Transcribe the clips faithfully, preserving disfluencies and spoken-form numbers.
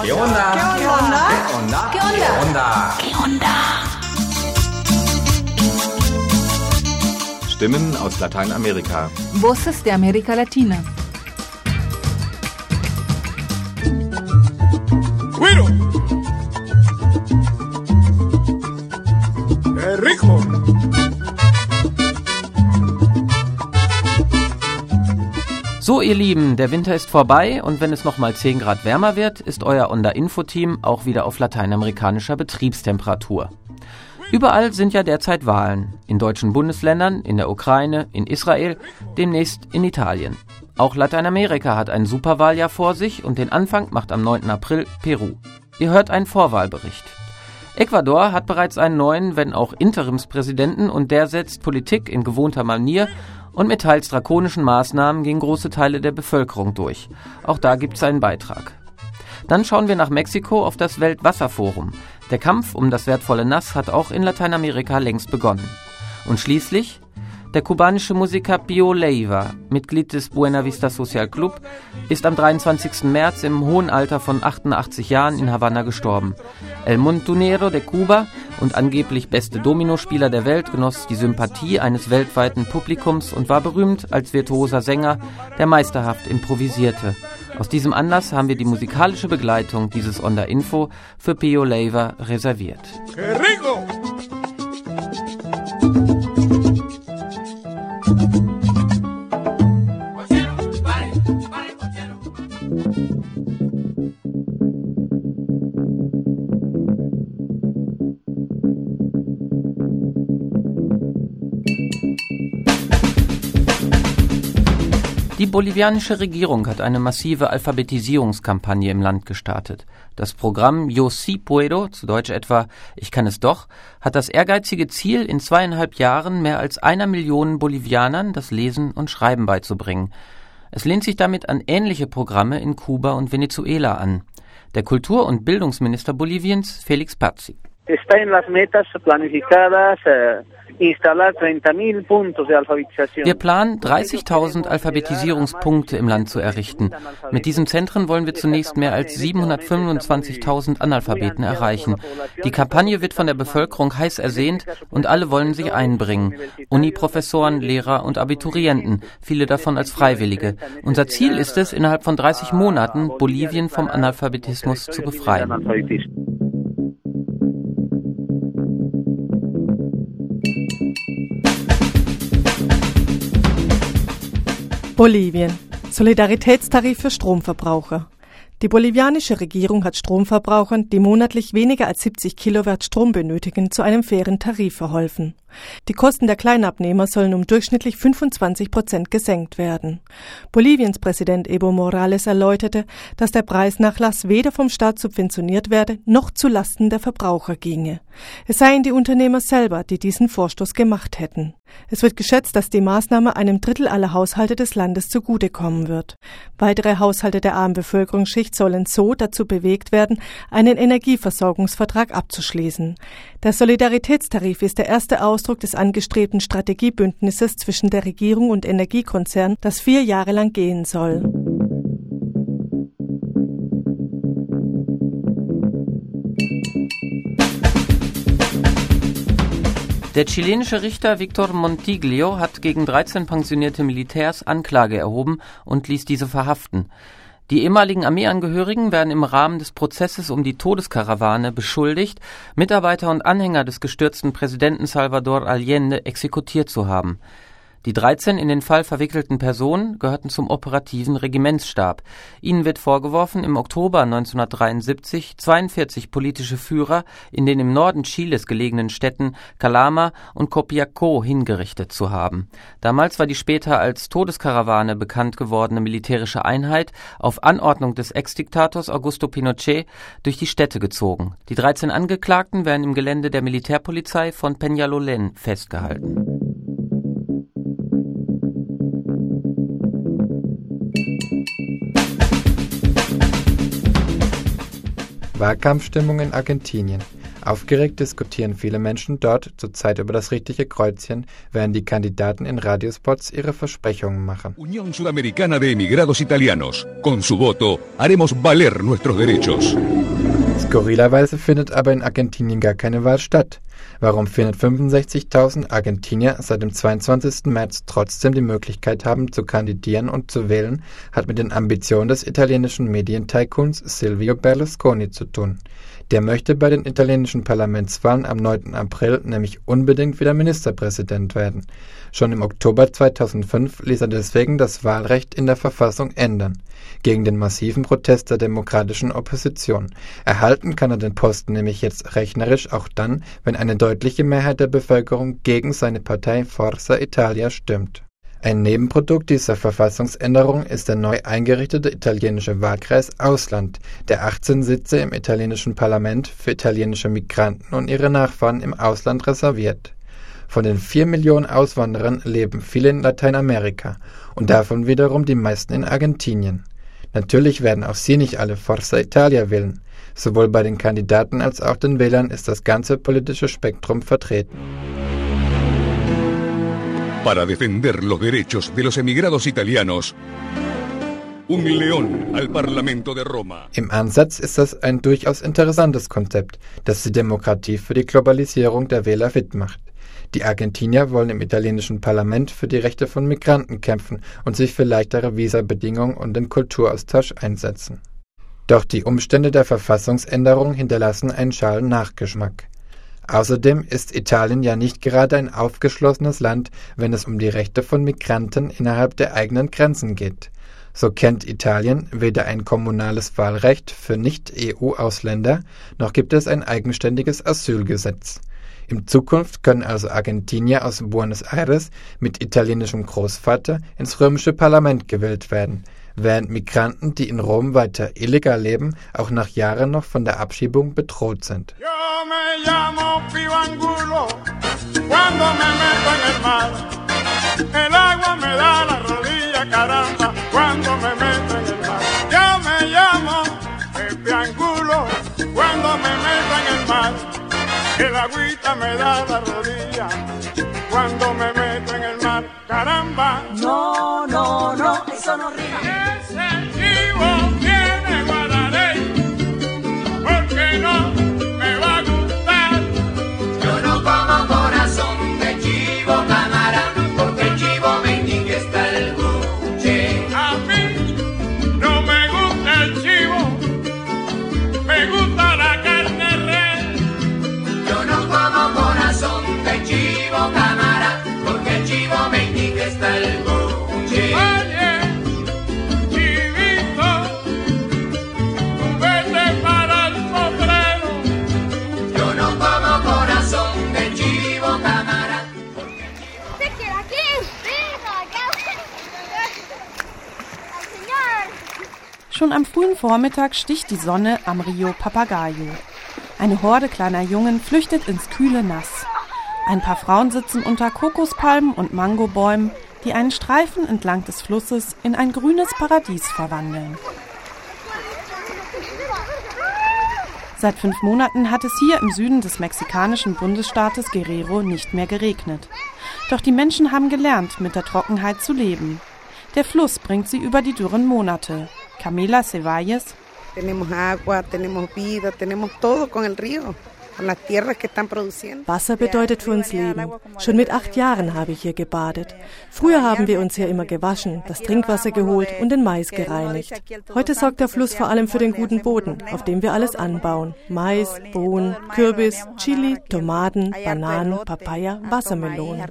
¿Qué onda? ¿Qué onda? ¿Qué onda? ¿Qué onda? ¿Qué onda? Stimmen aus Lateinamerika. Voces de América Latina. ¡Güero! ¡Qué rico! So, ihr Lieben, der Winter ist vorbei und wenn es noch mal zehn Grad wärmer wird, ist euer Onda-Info-Team auch wieder auf lateinamerikanischer Betriebstemperatur. Überall sind ja derzeit Wahlen. In deutschen Bundesländern, in der Ukraine, in Israel, demnächst in Italien. Auch Lateinamerika hat ein Superwahljahr vor sich und den Anfang macht am neunten April Peru. Ihr hört einen Vorwahlbericht. Ecuador hat bereits einen neuen, wenn auch Interimspräsidenten und der setzt Politik in gewohnter Manier und mit teils drakonischen Maßnahmen gegen große Teile der Bevölkerung durch. Auch da gibt's einen Beitrag. Dann schauen wir nach Mexiko auf das Weltwasserforum. Der Kampf um das wertvolle Nass hat auch in Lateinamerika längst begonnen. Und schließlich der kubanische Musiker Pío Leiva, Mitglied des Buena Vista Social Club, ist am dreiundzwanzigsten März im hohen Alter von achtundachtzig Jahren in Havanna gestorben. El Montonero de Cuba und angeblich beste Dominospieler der Welt genoss die Sympathie eines weltweiten Publikums und war berühmt als virtuoser Sänger, der meisterhaft improvisierte. Aus diesem Anlass haben wir die musikalische Begleitung dieses Onda Info für Pío Leiva reserviert. ¡Qué rico! Die bolivianische Regierung hat eine massive Alphabetisierungskampagne im Land gestartet. Das Programm Yo Sí Puedo, zu Deutsch etwa Ich kann es doch, hat das ehrgeizige Ziel, in zweieinhalb Jahren mehr als einer Million Bolivianern das Lesen und Schreiben beizubringen. Es lehnt sich damit an ähnliche Programme in Kuba und Venezuela an. Der Kultur- und Bildungsminister Boliviens, Félix Pazzi. Está en las metas planificadas eh, instalar treinta mil puntos de alfabetización. Wir planen, dreißigtausend Alphabetisierungspunkte im Land zu errichten. Mit diesen Zentren wollen wir zunächst mehr als siebenhundertfünfundzwanzigtausend Analphabeten erreichen. Die Kampagne wird von der Bevölkerung heiß ersehnt und alle wollen sich einbringen. Uniprofessoren, Lehrer und Abiturienten, viele davon als Freiwillige. Unser Ziel ist es, innerhalb von dreißig Monaten Bolivien vom Analphabetismus zu befreien. Bolivien. Solidaritätstarif für Stromverbraucher. Die bolivianische Regierung hat Stromverbrauchern, die monatlich weniger als siebzig Kilowatt Strom benötigen, zu einem fairen Tarif verholfen. Die Kosten der Kleinabnehmer sollen um durchschnittlich fünfundzwanzig Prozent gesenkt werden. Boliviens Präsident Evo Morales erläuterte, dass der Preisnachlass weder vom Staat subventioniert werde, noch zu Lasten der Verbraucher ginge. Es seien die Unternehmer selber, die diesen Vorstoß gemacht hätten. Es wird geschätzt, dass die Maßnahme einem Drittel aller Haushalte des Landes zugutekommen wird. Weitere Haushalte der armen Bevölkerungsschicht sollen so dazu bewegt werden, einen Energieversorgungsvertrag abzuschließen. Der Solidaritätstarif ist der erste Ausdruck des angestrebten Strategiebündnisses zwischen der Regierung und Energiekonzernen, das vier Jahre lang gehen soll. Der chilenische Richter Victor Montiglio hat gegen dreizehn pensionierte Militärs Anklage erhoben und ließ diese verhaften. Die ehemaligen Armeeangehörigen werden im Rahmen des Prozesses um die Todeskarawane beschuldigt, Mitarbeiter und Anhänger des gestürzten Präsidenten Salvador Allende exekutiert zu haben. Die dreizehn in den Fall verwickelten Personen gehörten zum operativen Regimentsstab. Ihnen wird vorgeworfen, im Oktober neunzehnhundertdreiundsiebzig zweiundvierzig politische Führer in den im Norden Chiles gelegenen Städten Calama und Copiapó hingerichtet zu haben. Damals war die später als Todeskarawane bekannt gewordene militärische Einheit auf Anordnung des Ex-Diktators Augusto Pinochet durch die Städte gezogen. Die dreizehn Angeklagten werden im Gelände der Militärpolizei von Peñalolén festgehalten. Wahlkampfstimmung in Argentinien. Aufgeregt diskutieren viele Menschen dort zurzeit über das richtige Kreuzchen, während die Kandidaten in Radiospots ihre Versprechungen machen. Unión Sudamericana de Emigrados Italianos. Con su voto haremos valer nuestros derechos. Skurrilerweise findet aber in Argentinien gar keine Wahl statt. Warum vierhundertfünfundsechzigtausend Argentinier seit dem zweiundzwanzigsten März trotzdem die Möglichkeit haben zu kandidieren und zu wählen, hat mit den Ambitionen des italienischen Medientycoons Silvio Berlusconi zu tun. Der möchte bei den italienischen Parlamentswahlen am neunten April nämlich unbedingt wieder Ministerpräsident werden. Schon im Oktober zweitausendfünf ließ er deswegen das Wahlrecht in der Verfassung ändern, gegen den massiven Protest der demokratischen Opposition. Erhalten kann er den Posten nämlich jetzt rechnerisch auch dann, wenn eine deutliche Mehrheit der Bevölkerung gegen seine Partei Forza Italia stimmt. Ein Nebenprodukt dieser Verfassungsänderung ist der neu eingerichtete italienische Wahlkreis Ausland, der achtzehn Sitze im italienischen Parlament für italienische Migranten und ihre Nachfahren im Ausland reserviert. Von den vier Millionen Auswanderern leben viele in Lateinamerika und davon wiederum die meisten in Argentinien. Natürlich werden auch sie nicht alle Forza Italia wählen. Sowohl bei den Kandidaten als auch den Wählern ist das ganze politische Spektrum vertreten. Para defender los derechos de los emigrados italianos, un león al Parlamento de Roma. Im Ansatz ist das ein durchaus interessantes Konzept, das die Demokratie für die Globalisierung der Wähler fit macht. Die Argentinier wollen im italienischen Parlament für die Rechte von Migranten kämpfen und sich für leichtere Visabedingungen und den Kulturaustausch einsetzen. Doch die Umstände der Verfassungsänderung hinterlassen einen schalen Nachgeschmack. Außerdem ist Italien ja nicht gerade ein aufgeschlossenes Land, wenn es um die Rechte von Migranten innerhalb der eigenen Grenzen geht. So kennt Italien weder ein kommunales Wahlrecht für Nicht-E U-Ausländer, noch gibt es ein eigenständiges Asylgesetz. In Zukunft können also Argentinier aus Buenos Aires mit italienischem Großvater ins römische Parlament gewählt werden, während Migranten, die in Rom weiter illegal leben, auch nach Jahren noch von der Abschiebung bedroht sind. Yo me llamo Pío Angulo, cuando me meto en el mar, el agua me da la rodilla, caramba, cuando me meto en el mar. Yo me llamo Pepe Angulo, cuando me meto en el mar, el agüita me da la rodilla, cuando me meto en el mar, caramba. No, no, no, eso no rima. Ese chivo tiene guararey, porque no me va a gustar. Yo no como corazón de chivo, camarada, porque el chivo meñique está el buche. A mí no me gusta el chivo, me gusta la carne red. Yo no como corazón de chivo, camarada, porque el chivo meñique está el buche. Oye, chivito, tú vete para el potrero. Yo no como corazón de chivo, camarada. Schon am frühen Vormittag sticht die Sonne am Rio Papagayo. Eine Horde kleiner Jungen flüchtet ins kühle Nass. Ein paar Frauen sitzen unter Kokospalmen und Mangobäumen, die einen Streifen entlang des Flusses in ein grünes Paradies verwandeln. Seit fünf Monaten hat es hier im Süden des mexikanischen Bundesstaates Guerrero nicht mehr geregnet. Doch die Menschen haben gelernt, mit der Trockenheit zu leben. Der Fluss bringt sie über die dürren Monate. Camila Cevalles: Tenemos agua, tenemos vida, tenemos todo con el río. Wasser bedeutet für uns Leben. Schon mit acht Jahren habe ich hier gebadet. Früher haben wir uns hier immer gewaschen, das Trinkwasser geholt und den Mais gereinigt. Heute sorgt der Fluss vor allem für den guten Boden, auf dem wir alles anbauen. Mais, Bohnen, Kürbis, Chili, Tomaten, Bananen, Papaya, Wassermelonen.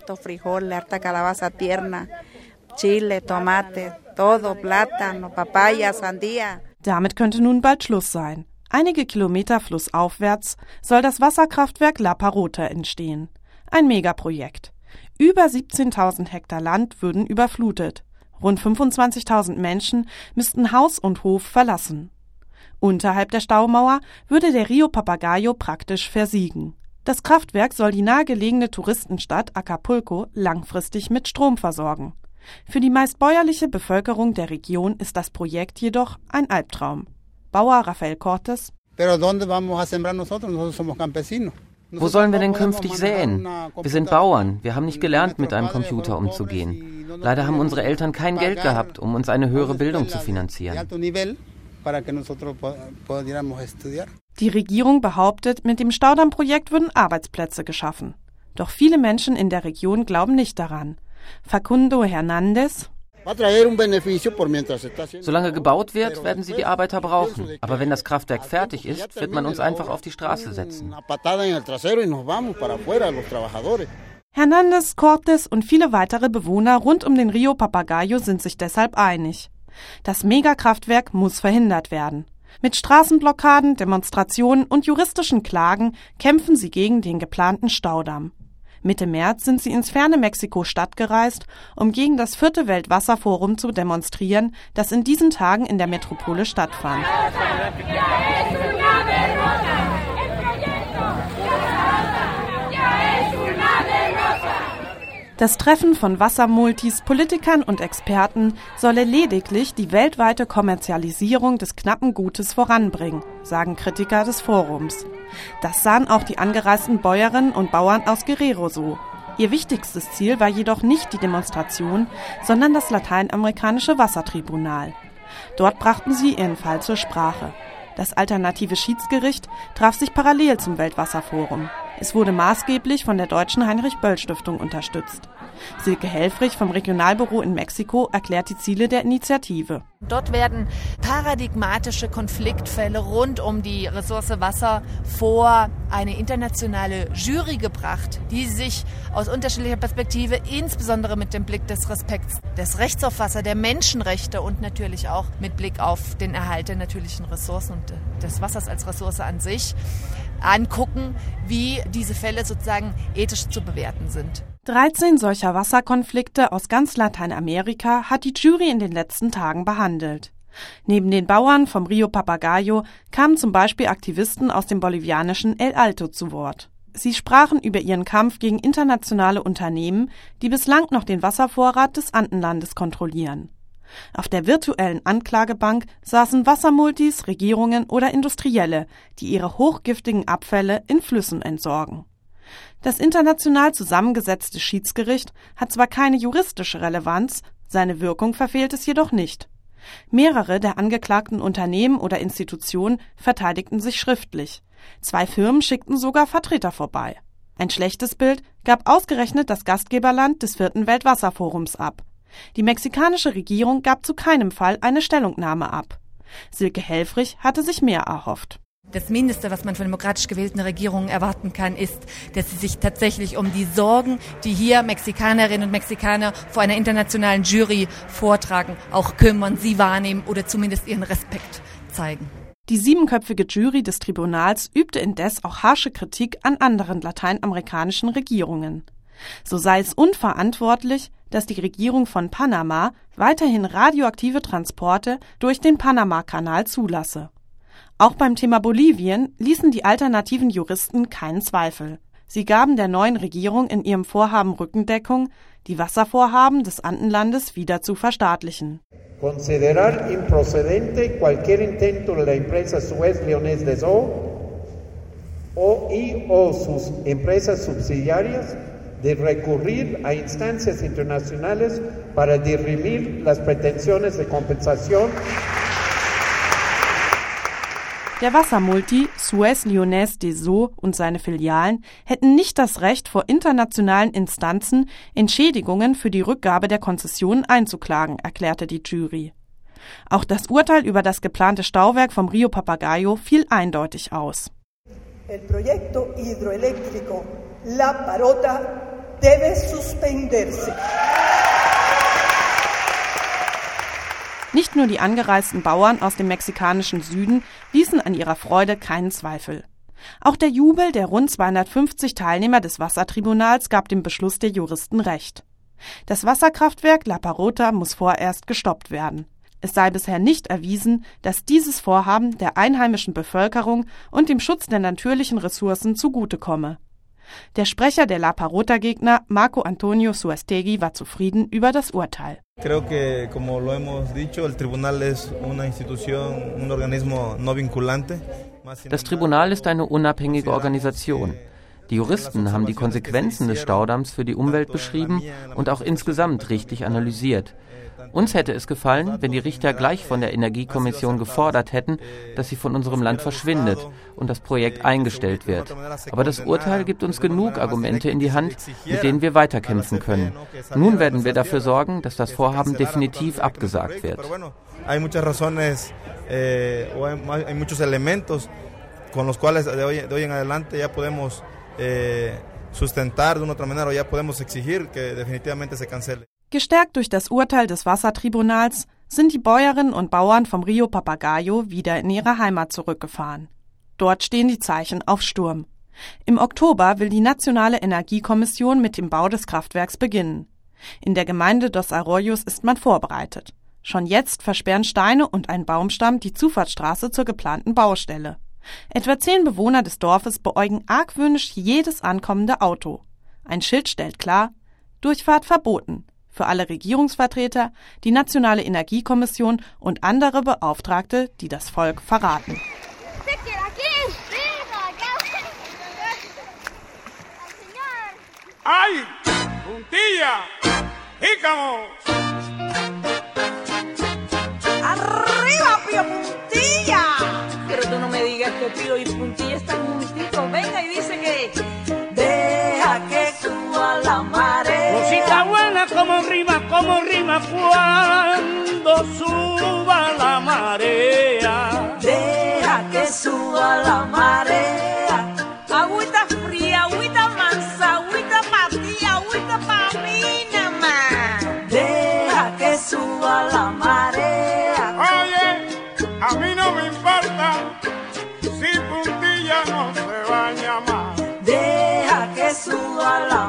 Chile, Tomate, todo, Plátano, Papaya, Sandía. Damit könnte nun bald Schluss sein. Einige Kilometer flussaufwärts soll das Wasserkraftwerk La Parrota entstehen. Ein Megaprojekt. Über siebzehntausend Hektar Land würden überflutet. Rund fünfundzwanzigtausend Menschen müssten Haus und Hof verlassen. Unterhalb der Staumauer würde der Rio Papagayo praktisch versiegen. Das Kraftwerk soll die nahegelegene Touristenstadt Acapulco langfristig mit Strom versorgen. Für die meist bäuerliche Bevölkerung der Region ist das Projekt jedoch ein Albtraum. Bauer Rafael Cortes: Wo sollen wir denn künftig säen? Wir sind Bauern, wir haben nicht gelernt, mit einem Computer umzugehen. Leider haben unsere Eltern kein Geld gehabt, um uns eine höhere Bildung zu finanzieren. Die Regierung behauptet, mit dem Staudammprojekt würden Arbeitsplätze geschaffen. Doch viele Menschen in der Region glauben nicht daran. Facundo Hernández: Solange gebaut wird, werden sie die Arbeiter brauchen. Aber wenn das Kraftwerk fertig ist, wird man uns einfach auf die Straße setzen. Hernández, Cortes und viele weitere Bewohner rund um den Rio Papagayo sind sich deshalb einig. Das Megakraftwerk muss verhindert werden. Mit Straßenblockaden, Demonstrationen und juristischen Klagen kämpfen sie gegen den geplanten Staudamm. Mitte März sind sie ins ferne Mexiko-Stadt gereist, um gegen das vierte Weltwasserforum zu demonstrieren, das in diesen Tagen in der Metropole stattfand. Das Treffen von Wassermultis, Politikern und Experten solle lediglich die weltweite Kommerzialisierung des knappen Gutes voranbringen, sagen Kritiker des Forums. Das sahen auch die angereisten Bäuerinnen und Bauern aus Guerrero so. Ihr wichtigstes Ziel war jedoch nicht die Demonstration, sondern das lateinamerikanische Wassertribunal. Dort brachten sie ihren Fall zur Sprache. Das alternative Schiedsgericht traf sich parallel zum Weltwasserforum. Es wurde maßgeblich von der Deutschen Heinrich-Böll-Stiftung unterstützt. Silke Helfrich vom Regionalbüro in Mexiko erklärt die Ziele der Initiative. Dort werden paradigmatische Konfliktfälle rund um die Ressource Wasser vor eine internationale Jury gebracht, die sich aus unterschiedlicher Perspektive, insbesondere mit dem Blick des Respekts des Rechts auf Wasser, der Menschenrechte und natürlich auch mit Blick auf den Erhalt der natürlichen Ressourcen und des Wassers als Ressource an sich, angucken, wie diese Fälle sozusagen ethisch zu bewerten sind. dreizehn solcher Wasserkonflikte aus ganz Lateinamerika hat die Jury in den letzten Tagen behandelt. Neben den Bauern vom Rio Papagayo kamen zum Beispiel Aktivisten aus dem bolivianischen El Alto zu Wort. Sie sprachen über ihren Kampf gegen internationale Unternehmen, die bislang noch den Wasservorrat des Andenlandes kontrollieren. Auf der virtuellen Anklagebank saßen Wassermultis, Regierungen oder Industrielle, die ihre hochgiftigen Abfälle in Flüssen entsorgen. Das international zusammengesetzte Schiedsgericht hat zwar keine juristische Relevanz, seine Wirkung verfehlt es jedoch nicht. Mehrere der angeklagten Unternehmen oder Institutionen verteidigten sich schriftlich. Zwei Firmen schickten sogar Vertreter vorbei. Ein schlechtes Bild gab ausgerechnet das Gastgeberland des vierten Weltwasserforums ab. Die mexikanische Regierung gab zu keinem Fall eine Stellungnahme ab. Silke Helfrich hatte sich mehr erhofft. Das Mindeste, was man von demokratisch gewählten Regierungen erwarten kann, ist, dass sie sich tatsächlich um die Sorgen, die hier Mexikanerinnen und Mexikaner vor einer internationalen Jury vortragen, auch kümmern, sie wahrnehmen oder zumindest ihren Respekt zeigen. Die siebenköpfige Jury des Tribunals übte indes auch harsche Kritik an anderen lateinamerikanischen Regierungen. So sei es unverantwortlich, dass die Regierung von Panama weiterhin radioaktive Transporte durch den Panama-Kanal zulasse. Auch beim Thema Bolivien ließen die alternativen Juristen keinen Zweifel. Sie gaben der neuen Regierung in ihrem Vorhaben Rückendeckung, die Wasservorhaben des Andenlandes wieder zu verstaatlichen. Considerar improcedente cualquier intento de la empresa Suez Leonés de So o y o sus empresas subsidiarias de recurrir a instancias internacionales para dirimir las pretensiones de compensación. Der Wassermulti Suez Leonés de So und seine Filialen hätten nicht das Recht, vor internationalen Instanzen Entschädigungen für die Rückgabe der Konzessionen einzuklagen, erklärte die Jury. Auch das Urteil über das geplante Stauwerk vom Rio Papagayo fiel eindeutig aus. El proyecto hidroeléctrico La Parota debe suspenderse. Nicht nur die angereisten Bauern aus dem mexikanischen Süden ließen an ihrer Freude keinen Zweifel. Auch der Jubel der rund zweihundertfünfzig Teilnehmer des Wassertribunals gab dem Beschluss der Juristen recht. Das Wasserkraftwerk La Parota muss vorerst gestoppt werden. Es sei bisher nicht erwiesen, dass dieses Vorhaben der einheimischen Bevölkerung und dem Schutz der natürlichen Ressourcen zugutekomme. Der Sprecher der La Parota-Gegner, Marco Antonio Suastegui, war zufrieden über das Urteil. Creo que, como lo hemos dicho, el tribunal es una institución, un organismo no vinculante. Das Tribunal ist eine unabhängige Organisation. Die Juristen haben die Konsequenzen des Staudamms für die Umwelt beschrieben und auch insgesamt richtig analysiert. Uns hätte es gefallen, wenn die Richter gleich von der Energiekommission gefordert hätten, dass sie von unserem Land verschwindet und das Projekt eingestellt wird. Aber das Urteil gibt uns genug Argumente in die Hand, mit denen wir weiterkämpfen können. Nun werden wir dafür sorgen, dass das Vorhaben definitiv abgesagt wird. Hay muchas razones, eh, hay muchos elementos con los cuales de hoy, de hoy en adelante ya podemos eh, sustentar de una otra manera o ya podemos exigir que definitivamente se cancele. Gestärkt durch das Urteil des Wassertribunals sind die Bäuerinnen und Bauern vom Rio Papagayo wieder in ihre Heimat zurückgefahren. Dort stehen die Zeichen auf Sturm. Im Oktober will die Nationale Energiekommission mit dem Bau des Kraftwerks beginnen. In der Gemeinde Dos Arroyos ist man vorbereitet. Schon jetzt versperren Steine und ein Baumstamm die Zufahrtsstraße zur geplanten Baustelle. Etwa zehn Bewohner des Dorfes beäugen argwöhnisch jedes ankommende Auto. Ein Schild stellt klar: Durchfahrt verboten. Für alle Regierungsvertreter, die Nationale Energiekommission und andere Beauftragte, die das Volk verraten. ¡Ay! ¡Puntilla! ¡Jícamos! ¡Arriba, Pío Puntilla! Pero tú no me digas que Pío y Puntilla están juntitos. Venga y dice que deja que suba la marea. Cosita buena como rima, como rima cuando suba la marea. Deja que suba la marea. Agüita fría, agüita mansa, agüita pa' ti, agüita pa' mí nada más. Deja que suba la marea. Oye, a mí no me importa si Puntilla no se baña más. Deja que suba la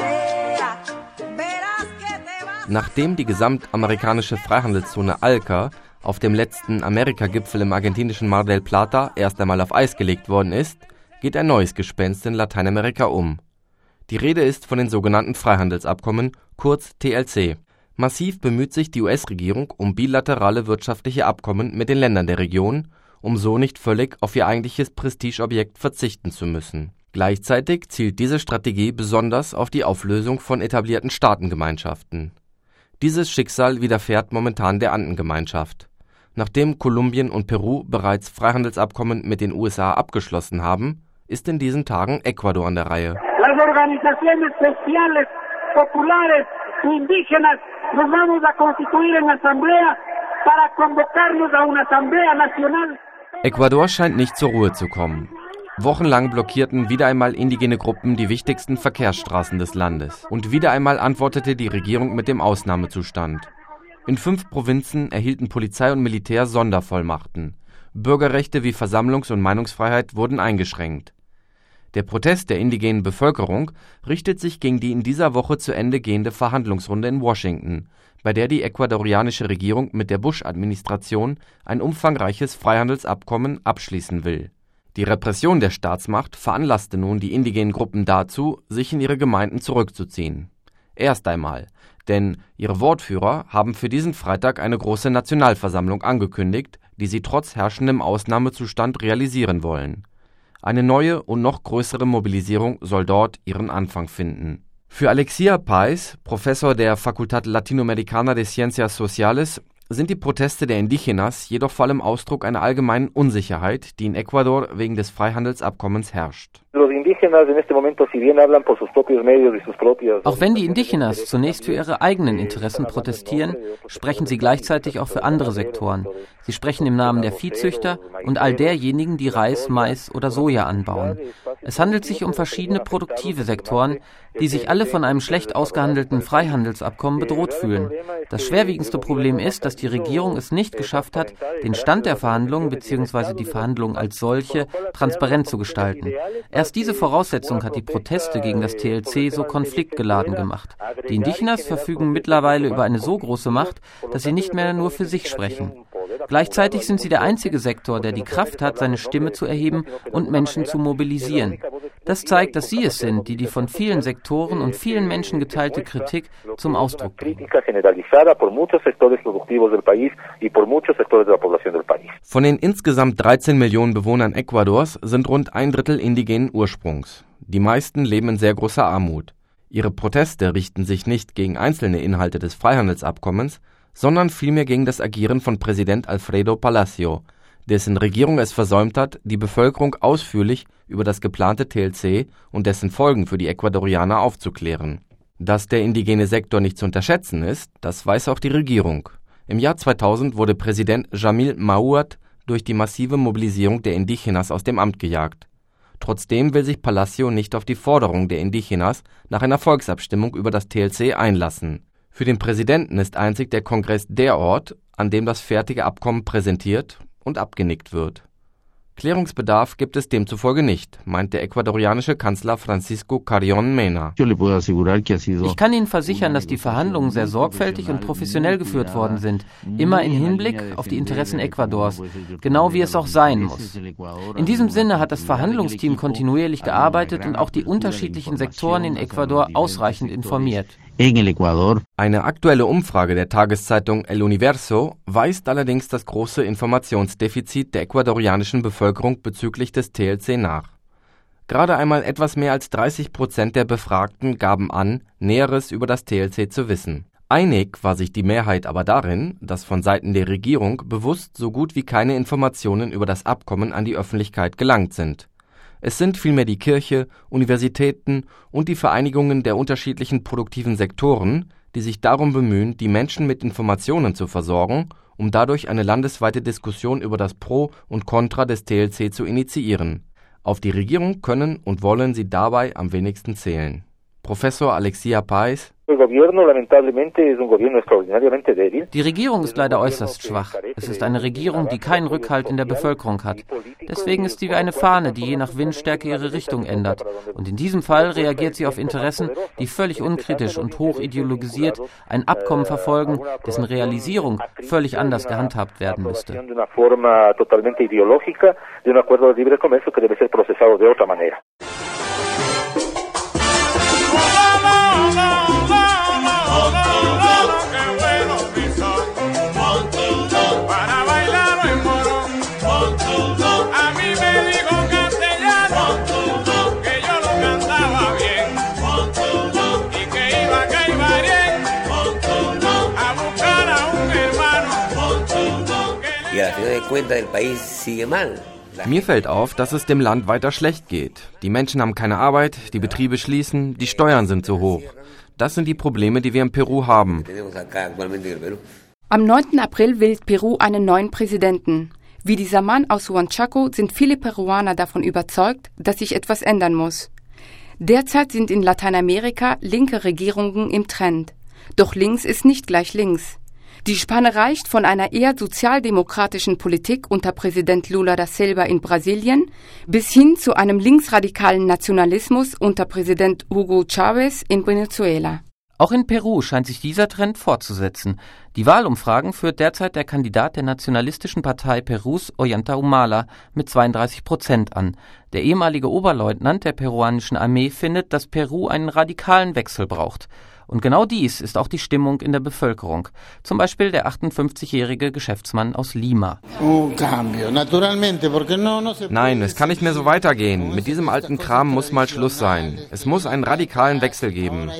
marea. Verás que te vas. Nachdem die gesamtamerikanische Freihandelszone ALCA auf dem letzten Amerika-Gipfel im argentinischen Mar del Plata erst einmal auf Eis gelegt worden ist, geht ein neues Gespenst in Lateinamerika um. Die Rede ist von den sogenannten Freihandelsabkommen, kurz T L C. Massiv bemüht sich die U S-Regierung um bilaterale wirtschaftliche Abkommen mit den Ländern der Region, um so nicht völlig auf ihr eigentliches Prestigeobjekt verzichten zu müssen. Gleichzeitig zielt diese Strategie besonders auf die Auflösung von etablierten Staatengemeinschaften. Dieses Schicksal widerfährt momentan der Andengemeinschaft. Nachdem Kolumbien und Peru bereits Freihandelsabkommen mit den U S A abgeschlossen haben, ist in diesen Tagen Ecuador an der Reihe. Las organizaciones sociales, populares, indígenas, nos vamos a constituir en asamblea para convocarnos a una asamblea nacional. Ecuador scheint nicht zur Ruhe zu kommen. Wochenlang blockierten wieder einmal indigene Gruppen die wichtigsten Verkehrsstraßen des Landes. Und wieder einmal antwortete die Regierung mit dem Ausnahmezustand. In fünf Provinzen erhielten Polizei und Militär Sondervollmachten. Bürgerrechte wie Versammlungs- und Meinungsfreiheit wurden eingeschränkt. Der Protest der indigenen Bevölkerung richtet sich gegen die in dieser Woche zu Ende gehende Verhandlungsrunde in Washington, bei der die ecuadorianische Regierung mit der Bush-Administration ein umfangreiches Freihandelsabkommen abschließen will. Die Repression der Staatsmacht veranlasste nun die indigenen Gruppen dazu, sich in ihre Gemeinden zurückzuziehen. Erst einmal, denn ihre Wortführer haben für diesen Freitag eine große Nationalversammlung angekündigt, die sie trotz herrschendem Ausnahmezustand realisieren wollen. Eine neue und noch größere Mobilisierung soll dort ihren Anfang finden. Für Alexia Páez, Professor der Facultad Latinoamericana de Ciencias Sociales, sind die Proteste der Indígenas jedoch vor allem Ausdruck einer allgemeinen Unsicherheit, die in Ecuador wegen des Freihandelsabkommens herrscht. Auch wenn die Indígenas zunächst für ihre eigenen Interessen protestieren, sprechen sie gleichzeitig auch für andere Sektoren. Sie sprechen im Namen der Viehzüchter und all derjenigen, die Reis, Mais oder Soja anbauen. Es handelt sich um verschiedene produktive Sektoren, die sich alle von einem schlecht ausgehandelten Freihandelsabkommen bedroht fühlen. Das schwerwiegendste Problem ist, dass die Regierung es nicht geschafft hat, den Stand der Verhandlungen bzw. die Verhandlungen als solche transparent zu gestalten. Erst diese Voraussetzung hat die Proteste gegen das T L C so konfliktgeladen gemacht. Die Indígenas verfügen mittlerweile über eine so große Macht, dass sie nicht mehr nur für sich sprechen. Gleichzeitig sind sie der einzige Sektor, der die Kraft hat, seine Stimme zu erheben und Menschen zu mobilisieren. Das zeigt, dass sie es sind, die die von vielen Sektoren und vielen Menschen geteilte Kritik zum Ausdruck bringen. Von den insgesamt dreizehn Millionen Bewohnern Ecuadors sind rund ein Drittel indigenen Ursprungs. Die meisten leben in sehr großer Armut. Ihre Proteste richten sich nicht gegen einzelne Inhalte des Freihandelsabkommens, sondern vielmehr gegen das Agieren von Präsident Alfredo Palacio, dessen Regierung es versäumt hat, die Bevölkerung ausführlich über das geplante T L C und dessen Folgen für die Ecuadorianer aufzuklären. Dass der indigene Sektor nicht zu unterschätzen ist, das weiß auch die Regierung. Im Jahr zweitausend wurde Präsident Jamil Mahuad durch die massive Mobilisierung der Indigenas aus dem Amt gejagt. Trotzdem will sich Palacio nicht auf die Forderung der Indigenas nach einer Volksabstimmung über das T L C einlassen. Für den Präsidenten ist einzig der Kongress der Ort, an dem das fertige Abkommen präsentiert und abgenickt wird. Klärungsbedarf gibt es demzufolge nicht, meint der ecuadorianische Kanzler Francisco Carrión Mena. Ich kann Ihnen versichern, dass die Verhandlungen sehr sorgfältig und professionell geführt worden sind, immer im Hinblick auf die Interessen Ecuadors, genau wie es auch sein muss. In diesem Sinne hat das Verhandlungsteam kontinuierlich gearbeitet und auch die unterschiedlichen Sektoren in Ecuador ausreichend informiert. Eine aktuelle Umfrage der Tageszeitung El Universo weist allerdings das große Informationsdefizit der ecuadorianischen Bevölkerung bezüglich des T L C nach. Gerade einmal etwas mehr als dreißig Prozent der Befragten gaben an, Näheres über das T L C zu wissen. Einig war sich die Mehrheit aber darin, dass von Seiten der Regierung bewusst so gut wie keine Informationen über das Abkommen an die Öffentlichkeit gelangt sind. Es sind vielmehr die Kirche, Universitäten und die Vereinigungen der unterschiedlichen produktiven Sektoren, die sich darum bemühen, die Menschen mit Informationen zu versorgen, um dadurch eine landesweite Diskussion über das Pro und Contra des T L C zu initiieren. Auf die Regierung können und wollen sie dabei am wenigsten zählen. Professor Alexia Páez: Die Regierung ist leider äußerst schwach. Es ist eine Regierung, die keinen Rückhalt in der Bevölkerung hat. Deswegen ist sie wie eine Fahne, die je nach Windstärke ihre Richtung ändert. Und in diesem Fall reagiert sie auf Interessen, die völlig unkritisch und hoch ideologisiert ein Abkommen verfolgen, dessen Realisierung völlig anders gehandhabt werden müsste. Mir fällt auf, dass es dem Land weiter schlecht geht. Die Menschen haben keine Arbeit, die Betriebe schließen, die Steuern sind zu hoch. Das sind die Probleme, die wir in Peru haben. Am neunten April wählt Peru einen neuen Präsidenten. Wie dieser Mann aus Huanchaco sind viele Peruaner davon überzeugt, dass sich etwas ändern muss. Derzeit sind in Lateinamerika linke Regierungen im Trend. Doch links ist nicht gleich links. Die Spanne reicht von einer eher sozialdemokratischen Politik unter Präsident Lula da Silva in Brasilien bis hin zu einem linksradikalen Nationalismus unter Präsident Hugo Chávez in Venezuela. Auch in Peru scheint sich dieser Trend fortzusetzen. Die Wahlumfragen führt derzeit der Kandidat der nationalistischen Partei Perus, Ollanta Humala, mit zweiunddreißig Prozent an. Der ehemalige Oberleutnant der peruanischen Armee findet, dass Peru einen radikalen Wechsel braucht. Und genau dies ist auch die Stimmung in der Bevölkerung. Zum Beispiel der achtundfünfzigjährige Geschäftsmann aus Lima. Nein, es kann nicht mehr so weitergehen. Mit diesem alten Kram muss mal Schluss sein. Es muss einen radikalen Wechsel geben.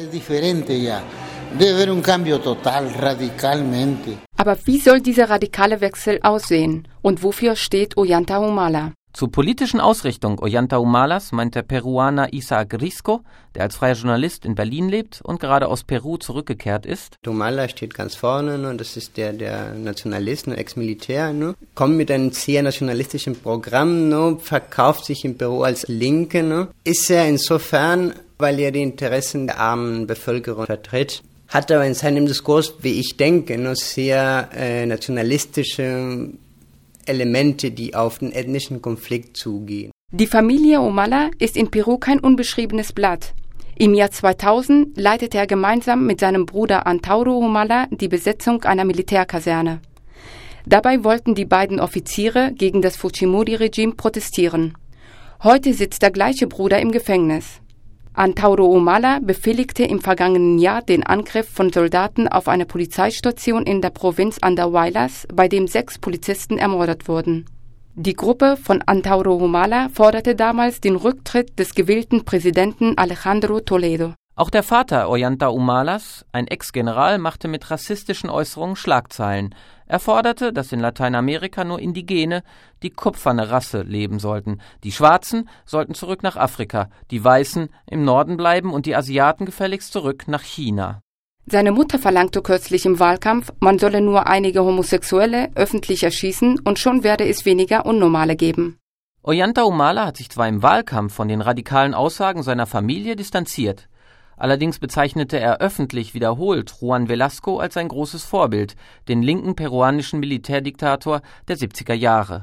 Aber wie soll dieser radikale Wechsel aussehen? Und wofür steht Ollanta Humala? Zur politischen Ausrichtung Ollanta Humalas meint der Peruaner Isaac Risco, der als freier Journalist in Berlin lebt und gerade aus Peru zurückgekehrt ist. Humala steht ganz vorne, ne? Das ist der, der Nationalist, ne? Ex-Militär, ne? Kommt mit einem sehr nationalistischen Programm, ne? Verkauft sich in Peru als Linke. Ne? Ist er insofern, weil er die Interessen der armen Bevölkerung vertritt, hat aber in seinem Diskurs, wie ich denke, ne? sehr äh, nationalistische Elemente, die auf den ethnischen Konflikt zugehen. Die Familie Humala ist in Peru kein unbeschriebenes Blatt. Im Jahr zweitausend leitete er gemeinsam mit seinem Bruder Antauro Humala die Besetzung einer Militärkaserne. Dabei wollten die beiden Offiziere gegen das Fujimori-Regime protestieren. Heute sitzt der gleiche Bruder im Gefängnis. Antauro Humala befehligte im vergangenen Jahr den Angriff von Soldaten auf eine Polizeistation in der Provinz Andahuaylas, bei dem sechs Polizisten ermordet wurden. Die Gruppe von Antauro Humala forderte damals den Rücktritt des gewählten Präsidenten Alejandro Toledo. Auch der Vater Ollanta Humalas, ein Ex-General, machte mit rassistischen Äußerungen Schlagzeilen. Er forderte, dass in Lateinamerika nur Indigene, die kupferne Rasse, leben sollten. Die Schwarzen sollten zurück nach Afrika, die Weißen im Norden bleiben und die Asiaten gefälligst zurück nach China. Seine Mutter verlangte kürzlich im Wahlkampf, man solle nur einige Homosexuelle öffentlich erschießen und schon werde es weniger Unnormale geben. Ollanta Humala hat sich zwar im Wahlkampf von den radikalen Aussagen seiner Familie distanziert. Allerdings bezeichnete er öffentlich wiederholt Juan Velasco als sein großes Vorbild, den linken peruanischen Militärdiktator der siebziger Jahre.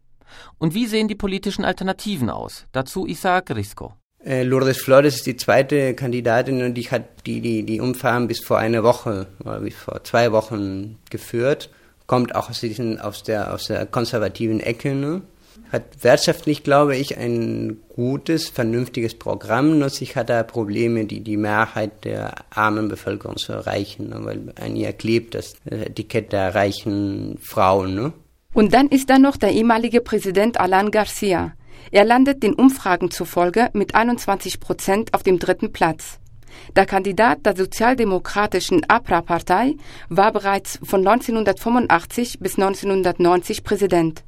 Und wie sehen die politischen Alternativen aus? Dazu Isaac Risco. Äh, Lourdes Flores ist die zweite Kandidatin und die hat die, die, die Umfragen bis vor einer Woche oder bis vor zwei Wochen geführt. Kommt auch aus, diesen, aus, der, aus der konservativen Ecke, ne? Hat wirtschaftlich, glaube ich, ein gutes, vernünftiges Programm, nur sich hat er Probleme, die die Mehrheit der armen Bevölkerung zu erreichen, ne? Weil an ihr klebt das Etikett der reichen Frauen. Ne? Und dann ist da noch der ehemalige Präsident Alan Garcia. Er landet den Umfragen zufolge mit einundzwanzig Prozent auf dem dritten Platz. Der Kandidat der sozialdemokratischen A P R A-Partei war bereits von neunzehnhundertfünfundachtzig bis neunzehnhundertneunzig Präsident.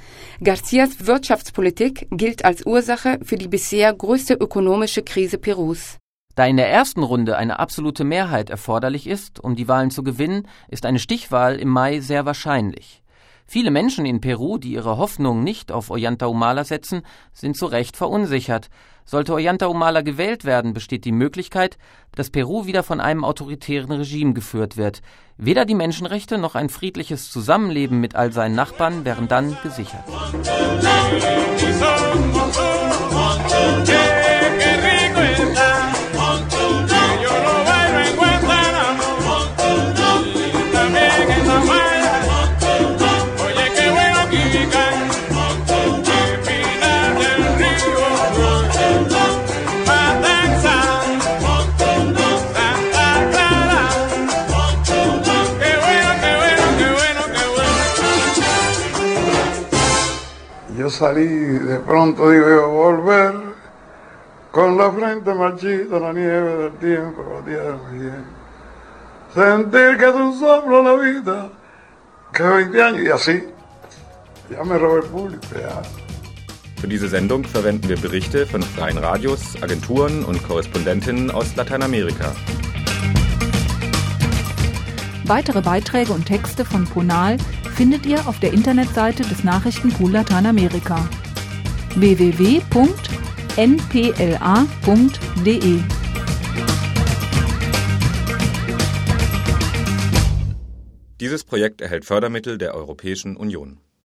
Garcias Wirtschaftspolitik gilt als Ursache für die bisher größte ökonomische Krise Perus. Da in der ersten Runde eine absolute Mehrheit erforderlich ist, um die Wahlen zu gewinnen, ist eine Stichwahl im Mai sehr wahrscheinlich. Viele Menschen in Peru, die ihre Hoffnung nicht auf Ollanta Humala setzen, sind zu Recht verunsichert. Sollte Ollanta Humala gewählt werden, besteht die Möglichkeit, dass Peru wieder von einem autoritären Regime geführt wird. Weder die Menschenrechte noch ein friedliches Zusammenleben mit all seinen Nachbarn wären dann gesichert. Yo salí de pronto, digo yo, volver con la frente marchita, la nieve del tiempo, la tierra bien. Sentir que es un soplo la vida, que veinte años y así. Ya me robé el público, ya. Für diese Sendung verwenden wir Berichte von freien Radios, Agenturen und Korrespondentinnen aus Lateinamerika. Weitere Beiträge und Texte von Ponal findet ihr auf der Internetseite des Nachrichtenpool Lateinamerika w w w punkt n p l a punkt d e. Dieses Projekt erhält Fördermittel der Europäischen Union.